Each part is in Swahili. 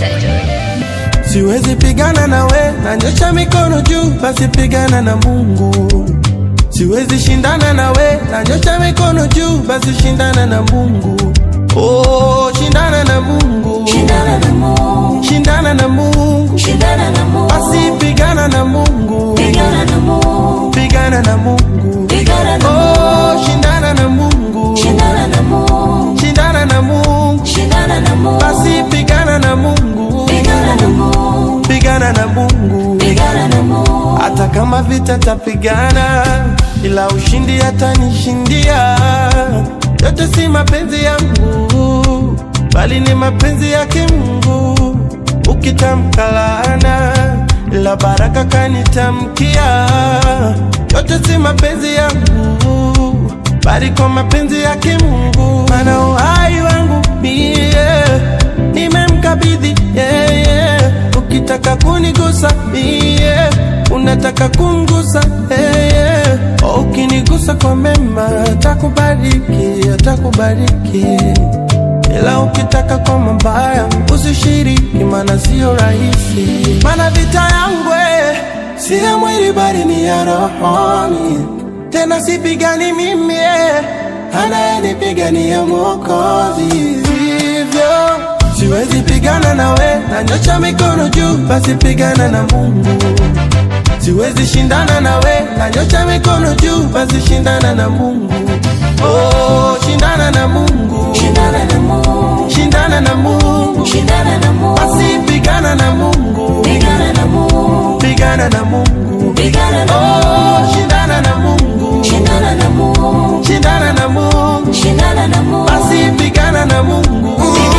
Surgery. Siwezi pigana na we, nanyosha mikono juu, basi pigana na Mungu. Siwezi shindana na we, nanyosha mikono juu, basi shindana na Mungu. Oh, shindana na Mungu. Shindana na Mungu. Shindana na Mungu. Shindana na Mungu. Basi pigana na Mungu. Pigana na Mungu. Pigana na Mungu. Pigana na Mungu. Oh, shindana na Mungu. Shindana na Mungu. Shindana na Mungu. Shindana na Mungu. Basi pigana na Mungu. Pigana na Mungu. Pigana na Mungu. Pigana na Mungu. Hata kama vita tapigana, ila ushindi atanishindia. Yote si mapenzi yangu, bali ni mapenzi yake Mungu. Ukitamka laana, ila baraka kanitamkia. Yote si mapenzi yangu, bali kwa mapenzi yake Mungu. Maana uhai wangu mie nimemkabidhi yeye. Ukitaka kunigusa mie, unataka kumgusa yeye. Ukinigusa kwa mema, atakubariki, atakubariki. Ila ukitaka kwa mabaya, usishiriki, maana sio rahisi. Maana vita yangu si ya mwili bali ni ya rohoni. Tena sipigani mimi, anayenipigania Mwokozi. Hivyo siwezi pigana na we, nanyosha mikono juu, basi pigana na Mungu. Siwezi shindana na we, nanyosha mikono juu, basi shindana na Mungu. Oh, shindana na Mungu. Shindana na Mungu. Shindana na Mungu. Shindana na Mungu. Basi pigana na Mungu. Pigana na Mungu. Pigana na Mungu. Pigana na Mungu. Oh, shindana na Mungu. Shindana na Mungu. Shindana na Mungu. Shindana na Mungu. Basi pigana na Mungu.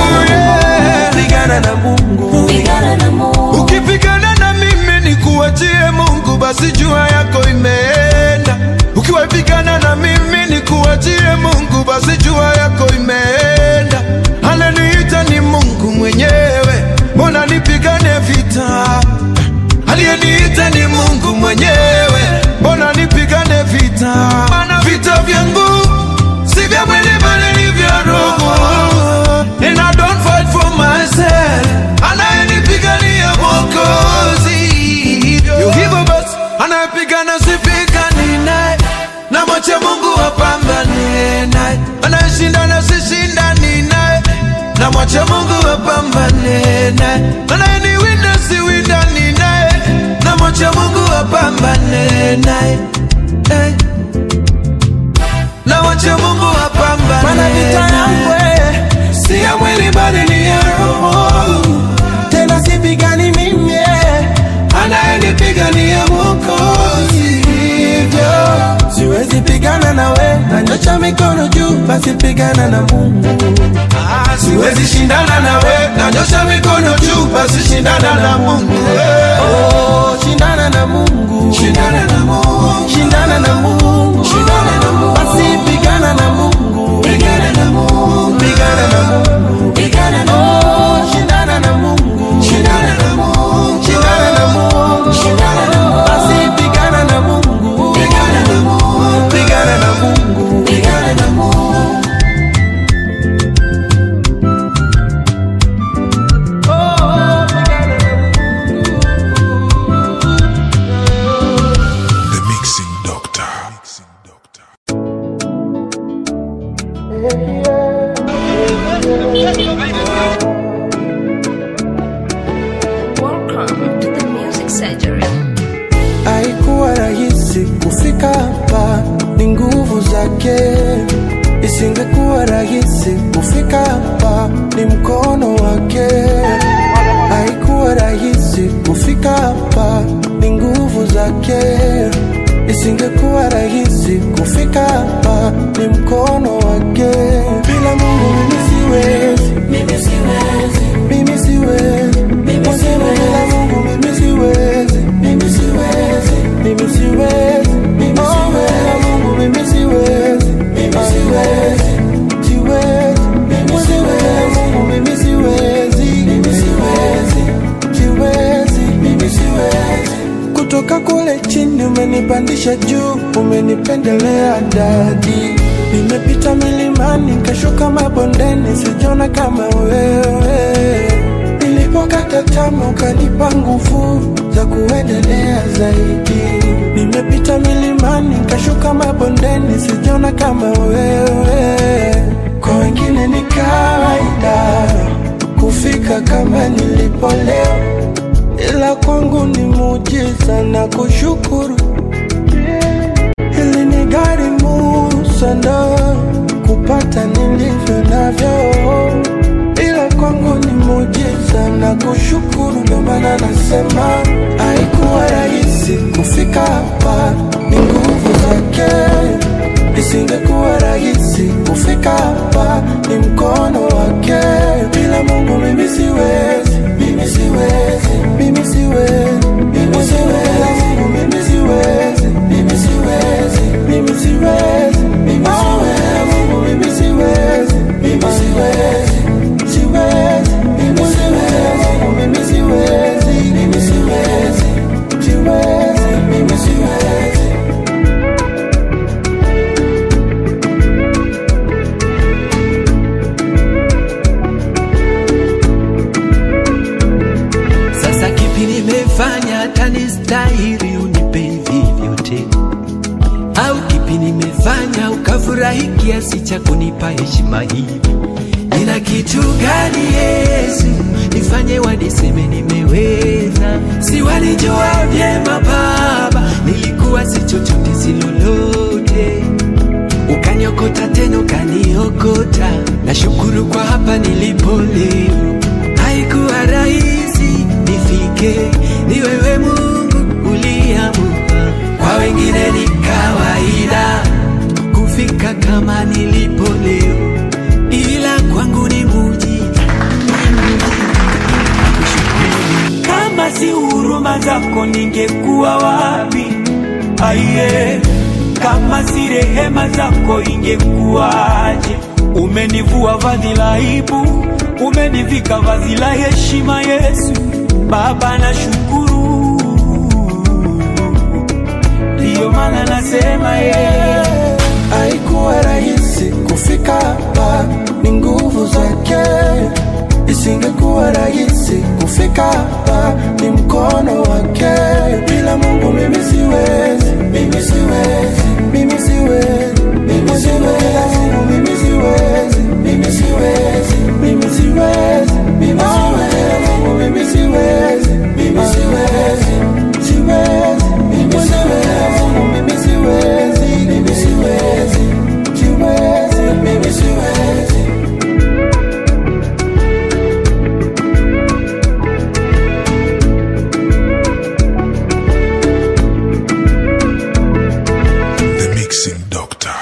Pigana na Mungu. Pigana na Mungu. Ukipigana na mimi nikuachie Mungu, basi jua yako imeenda. Ukiwapigana na mimi nikuachie Mungu, basi jua yako imeenda. Ananiita ni Mungu mwenyewe, mbona nipigane vita? Aliyeniita ni Mungu mwenyewe, mbona nipigane vita? Maana vita vyangu si vya mwili bali ni vya roho. And I don't fight for myself, anayenipigania Mwokozi. Hivyo basi anayepigana sipigani naye, na mwache Mungu apambane naye. Anayeshindana sishindani naye, na mwache Mungu apambane naye. Anayeniwinda siwindani naye, na mwache Mungu apambane naye. Na mwache Mungu apambane. Maana vita yangu si ya mwili bali ni ya roho. Tena sipigani mimi, anayenipigania Mwokozi. Hivyo siwezi pigana na we, nanyosha mikono juu, basi pigana na Mungu. Siwezi shindana na we, nanyosha mikono juu, basi shindana na Mungu. Oh, shindana na Mungu. Shindana na Mungu. Shindana na Mungu. Shindana na Mungu. Basi pigana na Mungu. Pigana na Mungu. Pigana na Mungu. Pigana na Mungu. Oh, shindana na Mungu. Shindana na Mungu. Shindana na Mungu. Shindana na Mungu. Basi pigana na Mungu. Pigana na Mungu. Pigana na Mungu. Pigana na Mungu. The Mixing Doctor. Welcome to the Music Surgery. Haikuwa rahisi kufika hapa, ni nguvu zake. Isingekuwa rahisi kufika hapa, ni mkono wake. Haikuwa rahisi kufika hapa, ni nguvu zake. Isingekuwa rahisi kufika hapa, ni mkono wake. Bila Mungu mimi siwezi, Mimi siwezi. mimi siwezi, Mimi siwezi. bila Mungu mimi siwezi, Mimi siwezi. mimi siwezi, Mimi oh, bila Mungu mimi siwezi, Mimi siwezi. siwezi, Mimi siwezi. Mungu mimi siwezi, Mimi siwezi. siwezi, Mimi siwezi. kutoka kule chini umenipandisha juu, umenipendelea dadi. Nimepita milimani, kashuka mabondeni, sijaona kama wewe. nilipokata tamaa ukanipa nguvu za kuendelea zaidi. Nimepita milimani kashuka mabondeni, sijaona kama wewe. Kwa wengine ni kawaida kufika kama nilipo leo, ila kwangu ni muujiza na kushukuru. Hili ni gharimu sana kupata nilivyo navyo, ila kwangu ni muujiza na kushukuru. Ndio maana nasema haikuwa rahisi kufika hapa, ni nguvu zake. Isingekuwa rahisi kufika hapa, ni mkono wake. Bila Mungu mimi siwezi, mimi siwezi, mimi siwezi, mimi siwezi, mimi siwezi, mimi siwezi, mimi siwezi, mimi siwezi, mimi siwezi, mimi siwezi, siwezi, mimi siwezi, mimi siwezi, mimi siwezi, siwezi, mimi siwezi. Sasa kipi nimefanya hata nistahili unipe hivi vyote? Au kipi nimefanya ukafurahi kiasi cha kunipa heshima hivi? Nina kitu gani Yesu nifanye waniseme nimeweza? Si walijua vyema Baba nilikuwa si chochote si lolote, ukaniokota tena ukaniokota. Nashukuru kwa hapa nilipo leo. Haikuwa rahisi nifike, ni wewe Mungu uliamua. Kwa wengine ni kawaida kufika kama nilipo leo, ila kwangu ni muujiza. Kama si huruma zako ningekuwa wapi? Aiye, kama si rehema zako ingekuwaje? Umenivua vazi la aibu, umenivika vazi la heshima Yesu. Baba nashukuru, ndiyo maana nasema haikuwa rahisi kufika hapa, ni nguvu zake. Isingekuwa rahisi kufika hapa, ni mkono wake. Bila Mungu mimi siwezi, mimi siwezi, mimi siwezi, mimi siwezi, mimi siwezi, mimi siwezi, mimi siwezi, mimi siwezi, mimi siwezi, mimi siwezi, siwezi, mimi siwezi, mimi siwezi, mimi siwezi, siwezi, mimi siwezi. The Mixing Doctor.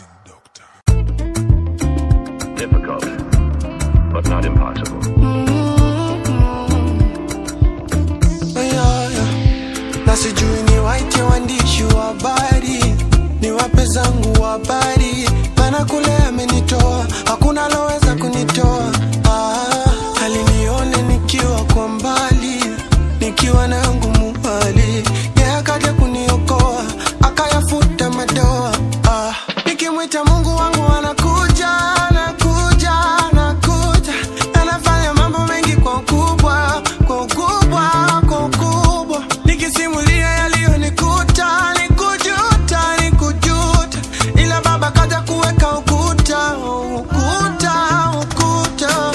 Difficult, but not impossible. Na sijui ni waite waandishi wa habari, ni wape zangu habari. Maana kule amenitoa, hakuna aloweza kunitoa. Alinione nikiwa kwa mbali, nikiwa na yangu muhali. Yeye akaja kuniokoa, akayafuta madoa. Nikimwita Mungu wangu anakuja, anakuja, anakuja. Anafanya mambo mengi kwa ukubwa, kwa ukubwa, kwa ukubwa. Nikisimulia yaliyonikuta, nikujuta, nikujuta. Ila Baba kaja kuweka ukuta, ukuta, ukuta.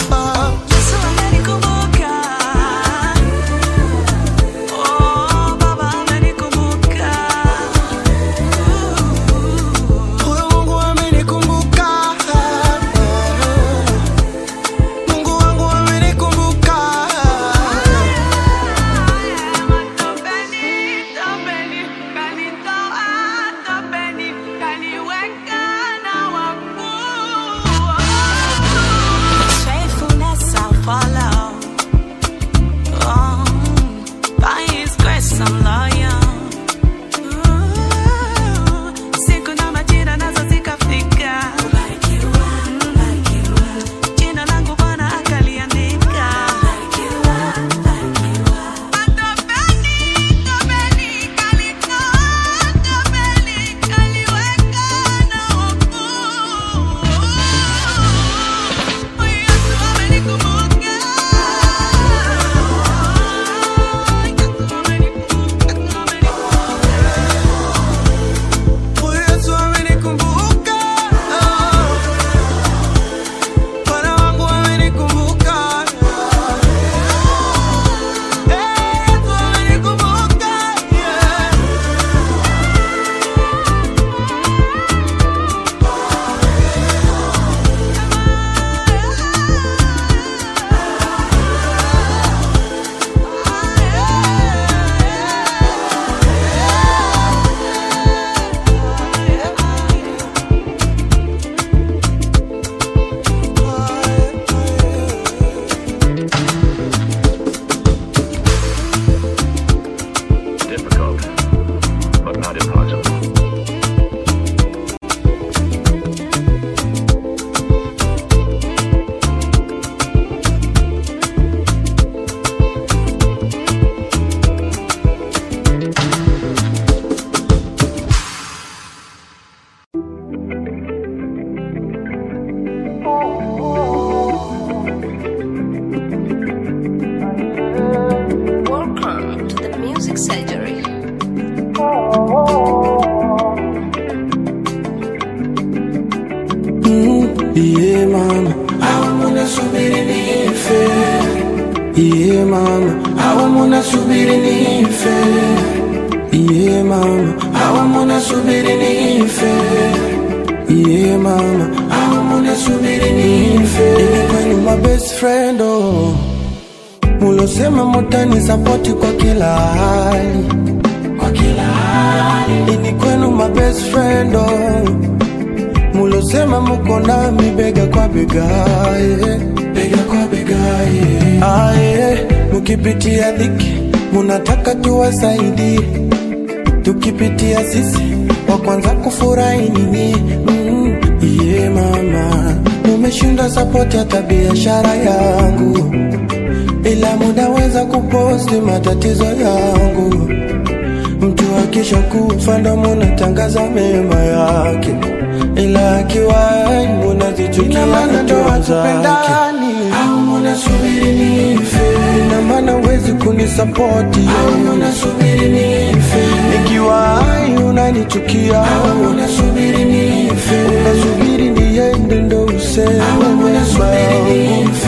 mama, au munasubiri nife? yeah mama, au munasubiri nife? yeah mama, au munasubiri nife? yeah mama, au munasubiri nife? Kwenu my best friend oh, mulosema mutani support kwa kila hali, kwa kila hali. Ini kwenu my best friend oh, mulosema muko nami bega kwa bega, yeah. Bega kwa bega, yeah. Yeah. Mukipitia dhiki munataka tuwasaidie, tukipitia sisi wa kwanza kufurahi nini? Yeah mama, umeshinda support hata biashara yangu, ila muda weza kuposti matatizo yangu. Mtu akisha kufa ndo munatangaza mema yake, ila akiwa munazichukia hatua zake. Au munasubiri nife? Ina maana wezi kunisapoti, au munasubiri nife? nikiwa hai unanichukia, au munasubiri nife? unasubiri niende ndo useme, au munasubiri nife?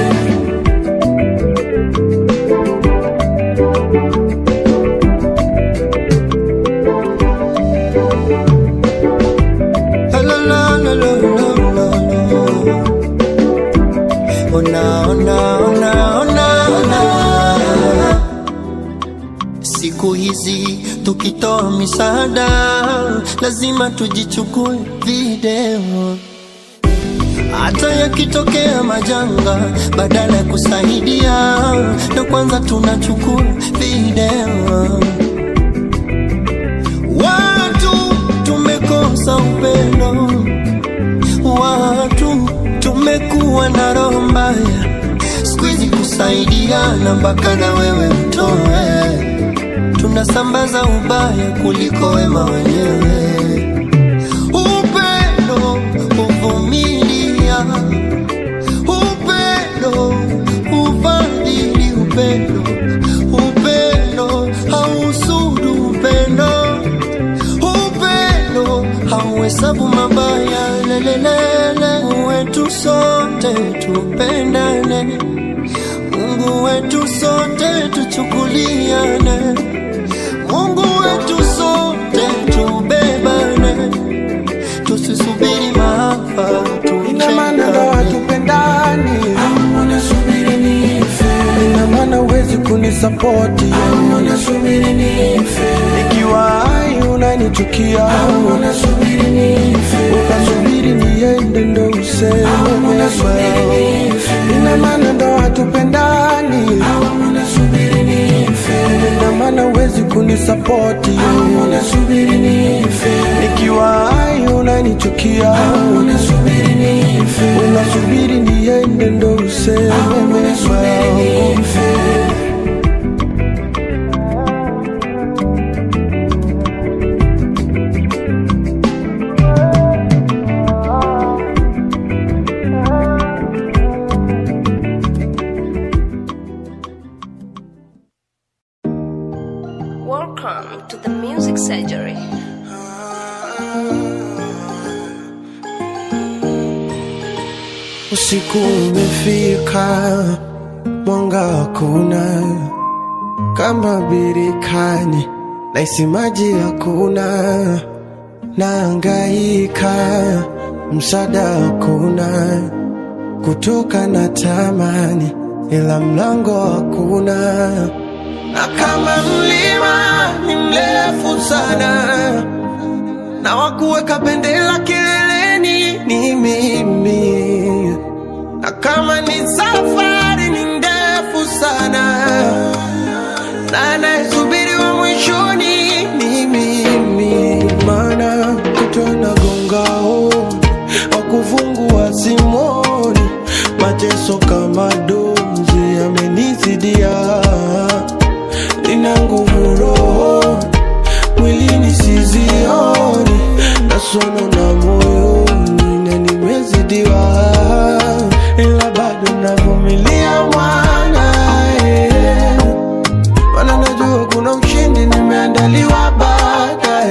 Siku hizi tukitoa misaada lazima tujichukue video, hata yakitokea majanga badala ya kusaidia na kwanza tunachukua video. Watu tumekosa upendo, watu tumekuwa na roho mbaya, siku hizi kusaidiana mpaka na wewe mtoe, tunasambaza ubaya kuliko wema wenyewe. Upendo uvumilia, upendo ufadhili, upendo upendo hausudu, upendo upendo hauhesabu mabaya. Lelelele, wetu sote tupendane, Mungu wetu sote tuchukuliane, Mungu wetu sote tubebane, tusisubiri maafa tuchekane. Ina maana ndo hatupendani, au munasubiri nife? ina maana wezi kunisapoti, au munasubiri nife? nikiwa hai unanichukia, au munasubiri nife? unasubiri niende ndo useme, au munasubiri nife? ina maana ndo hatupendani, au munasubiri nife? ina maana wezi kunisapoti, au munasubiri nife? nikiwa hai unanichukia, au munasubiri nife? unasubiri niende ndo useme, au munasubiri nife? Welcome to the Music Surgery. Usiku umefika, mwanga hakuna, kama birikani naisi maji hakuna, naangaika msaada hakuna, kutoka na tamani ila mlango hakuna, na kama mlima ni mrefu sana, na wakuweka bendera kileleni ni mimi, na kama ni safari ni ndefu sana, na anayesubiri wa mwishoni ni mimi. Maana kutona gongao wakufungua simoni, mateso kama dozi yamenizidia, nina nguvu roho mwilini sizioni, na sono na moyoni na nimezidiwa, ila bado navumilia mwana, wana najua kuna ushindi nimeandaliwa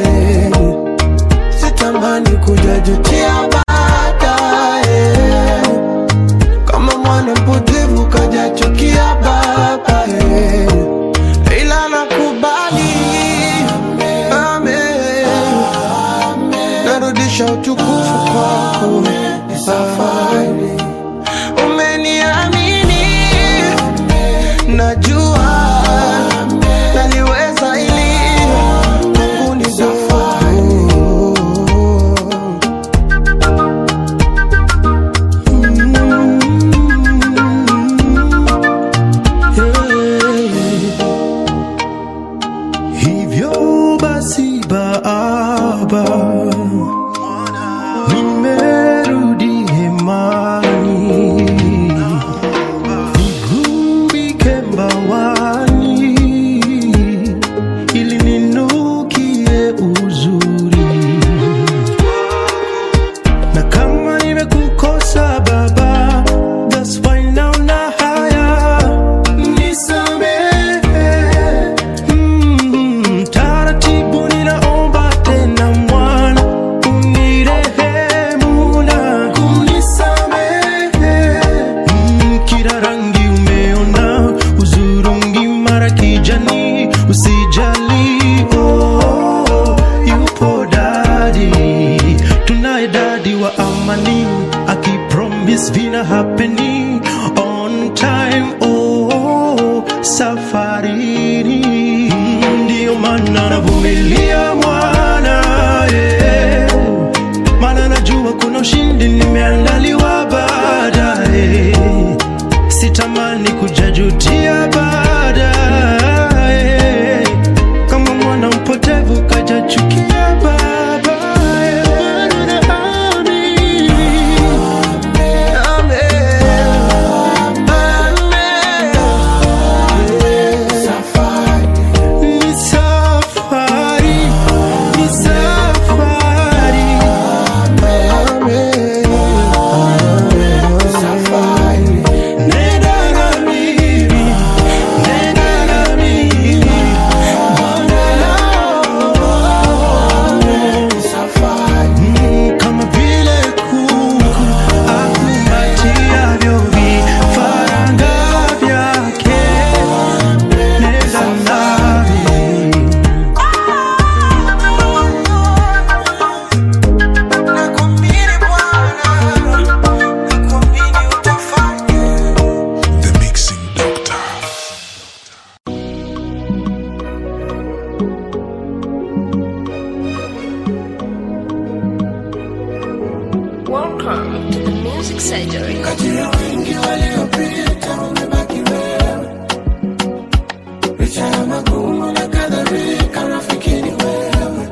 baadaye, sitamani kujajutia baadaye. narudisha utukufu kwako. Ni safari, umeniamini, najua naliweza ili Mungu ni safari. Hivyo basi Baba, nimerudi hemani, nigubike mbawani, ili ninukie uzuri. Na kama nimekukosa Baba, that's why now na haya nisamehe. Taratibu ninaomba tena Mwana, unirehemu na kunisamehe. Kila rangi umeona, uzurungi mara kijani, usijali, oh, yupo Daddy. Tunaye Daddy wa amani, akipromise vina happening on time, oh, safarini. Ndio maana navumilia Mwana, yeah. Maana najua kuna ushindi nimeandaliwa baadaye. Sitamani kujajutia baadaye, kama mwana mpotevu kajachukia babaye. Ni safari, ni safari. Nenda na mimi, nenda na mimi, kama vile kuku akumbatiavyo vifaranga vyake. Nenda nami. The Mixing Doctor. Welcome to the Music Surgery. Kati ya wengi waliopita umebaki wewe, licha ya magumu na kadhalika, rafiki ni wewe.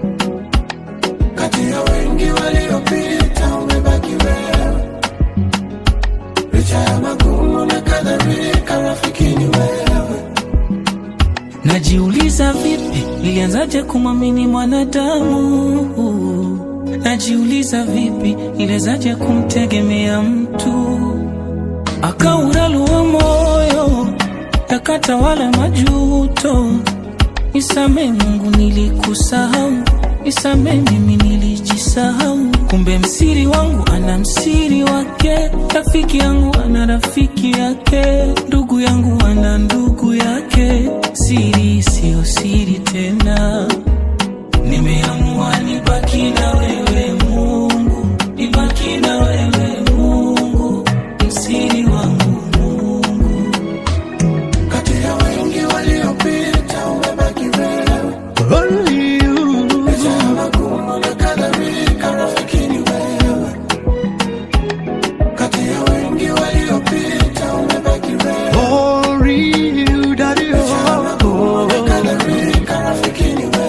Kati ya wengi waliopita umebaki wewe, licha ya magumu na kadhalika, rafiki ni wewe. Najiuliza vipi nilianzaje kumwamini mwanadamu? Najiuliza vipi nilianzaje kumtegemea mtu? Akauralua moyo, yakatawala majuto. Nisamehe Mungu nilikusahau, nisamehe mimi nilijisahau. Kumbe msiri wangu ana msiri wake, rafiki yangu ana rafiki yake, ndugu yangu ana ndugu yake. Siri sio siri tena, nimeamua nibaki na wewe Mungu, nibaki na wewe Mungu, msiri wangu Mungu. Kati ya wengi waliopita umebaki wewe, Only you. licha ya magumu na kadhalika, rafiki ni wewe. Kati ya wengi waliopita umebaki wewe, Only you, Daddy. licha ya magumu na kadhalika, rafiki ni wewe.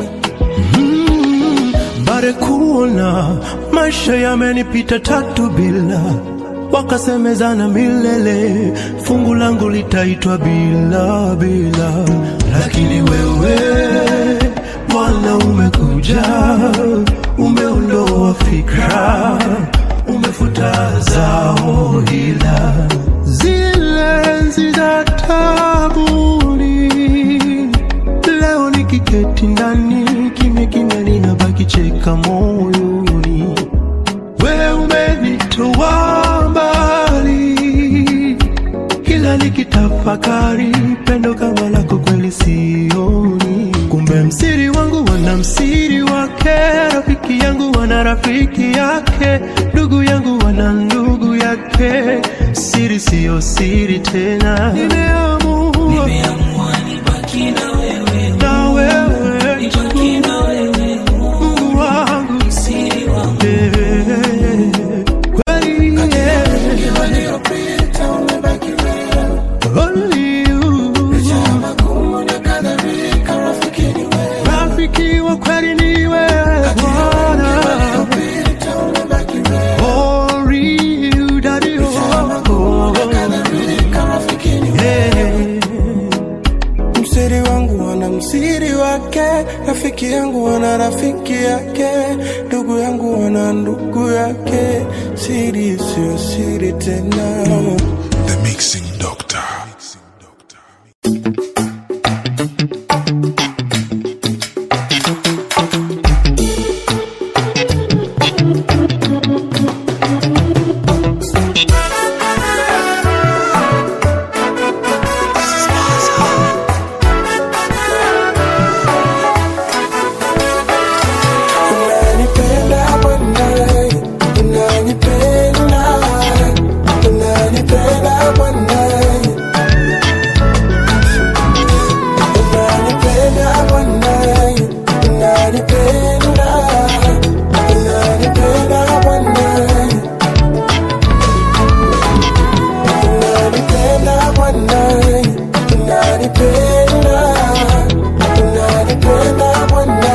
Bare kuona maisha yamenipita tatu bila, wakasemezana milele, fungu langu litaitwa bila bila. Lakini wewe Bwana umekuja, umeondoa fikra, umefuta zao hila, zile enzi za tabuni. Leo nikiketi ndani kimya kimya, ninabaki cheka moyoni. Wewe umenitoa mbali, kila nikitafakari pendo kama lako kweli sioni. Kumbe msiri wangu wana msiri wake, wake, rafiki yangu wana rafiki yake, ndugu yangu wana ndugu yake. Siri siyo siri tena, nimeamua nibaki na wewe, nibaki na wewe, Mungu wangu, siri wangu. Kweli waliopita umebaki wewe, only you, licha ya magumu na kadhalika, rafiki ni wewe, rafiki wa kweli ni wewe Bwana. waliopita umebaki wewe, Only you, daddy, licha ya magumu na kadhalika, rafiki ni wewe. msiri wangu wana msiri wake, rafiki yangu wana rafiki yake, ndugu yangu wana ndugu yake. Siri sio siri tena. The Mixing Doctor. Unanipenda Bwana, unanipenda, unanipenda Bwana, unanipenda Bwana, unanipenda, unanipenda Bwana, unanipenda Bwana, unanipenda, unanipenda Bwana.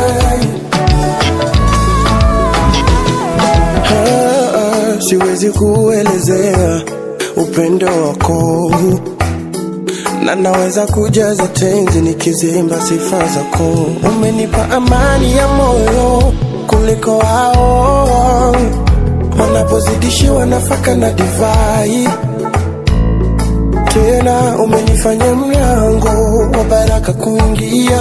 Siwezi kuelezea upendo wako, na naweza kujaza tenzi nikizimba sifa zako. Umenipa amani ya moyo kuliko wao wanapozidishiwa nafaka na divai. Tena umenifanya mlango wa baraka kuingia,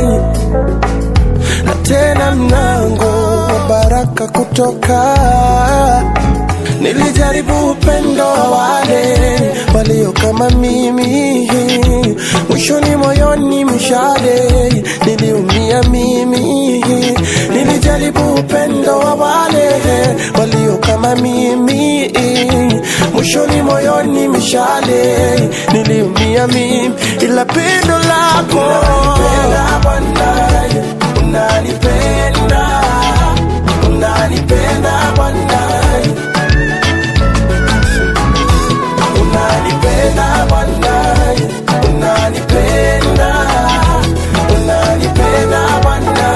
na tena mlango wa baraka kutoka. Nilijaribu upendo wa wale walio kama mimi, mwishoni moyoni mshale niliumia mimi. Nilijaribu upendo wa wale walio kama mimi, mwishoni moyoni mshale niliumia mimi. Ila pendo lako unanipenda Bwana, unanipenda, unanipenda Bwana, unanipenda Bwana, unanipenda, unanipenda Bwana,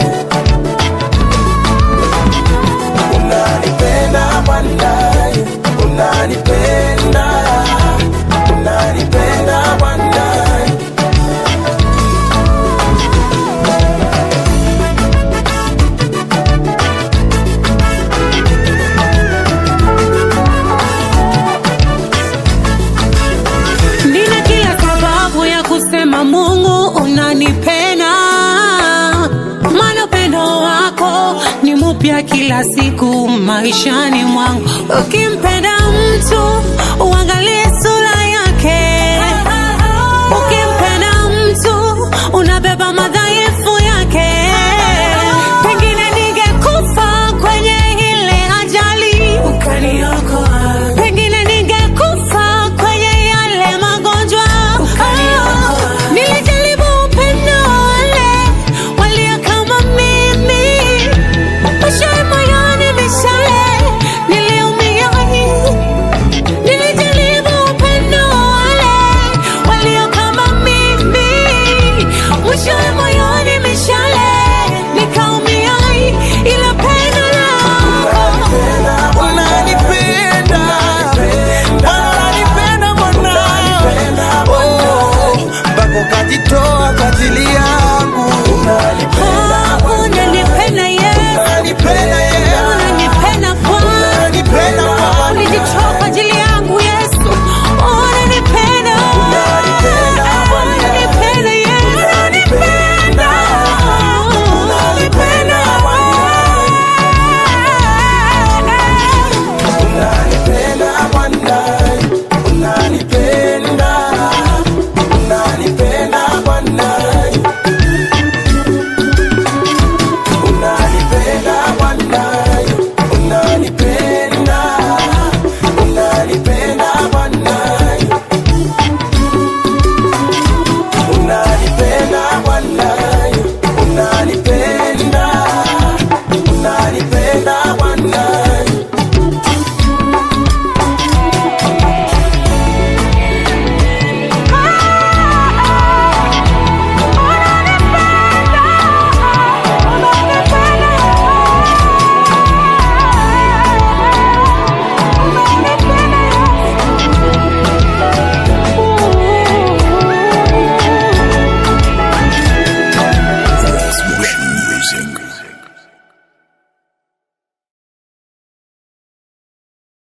unanipenda Bwana, unanipenda, unanipenda Bwana. Nina kila sababu ya kusema Mungu unanipenda, maana upendo wako ni mpya kila siku maishani mwangu. Ukimpenda mtu uangalie sura yake, ukimpenda mtu unabeba madhaifu